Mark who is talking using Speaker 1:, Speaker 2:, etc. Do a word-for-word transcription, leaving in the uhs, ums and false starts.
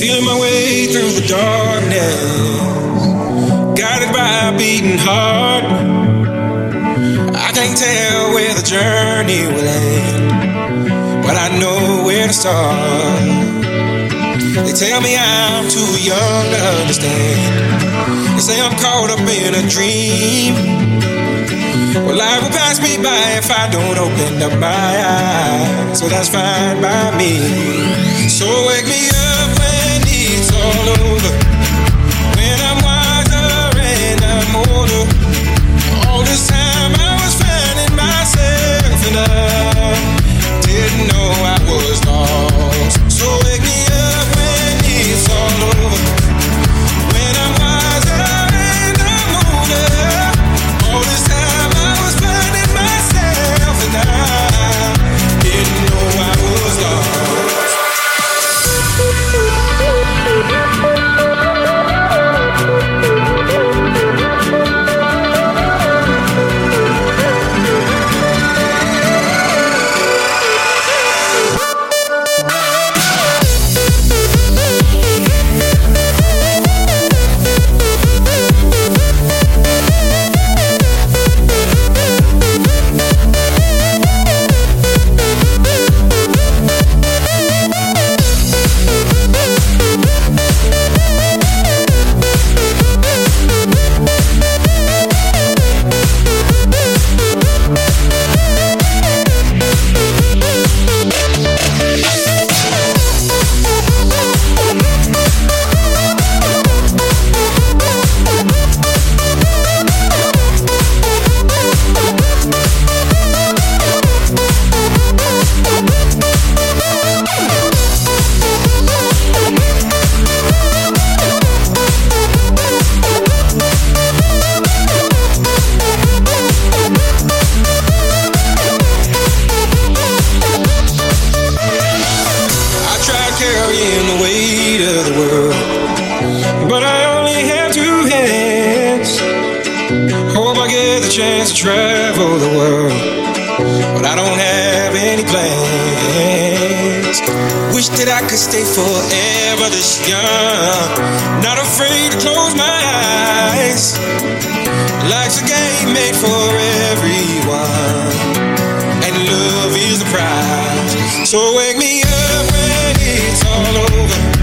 Speaker 1: Feeling my way through the darkness, guided by a beating heart. I can't tell where the journey will end, but I know where to start. They tell me I'm too young to understand. They say I'm caught up in a dream. Well, life will pass me by if I don't open up my eyes, so that's fine by me. So wake me up when it's all over, when I'm wiser and I'm older. All this time I was finding myself and I didn't know I was lost. So wake me up when it's all over, when I'm wiser and I'm older. All this time I was finding myself and I didn't know I was lost. Carrying the weight of the world, but I only have two hands. Hope I get the chance to travel the world, but I don't have any plans. Wish that I could stay forever this young, not afraid to close my eyes. Life's a game made for everyone, and love is the prize. So wake me up when it's all over,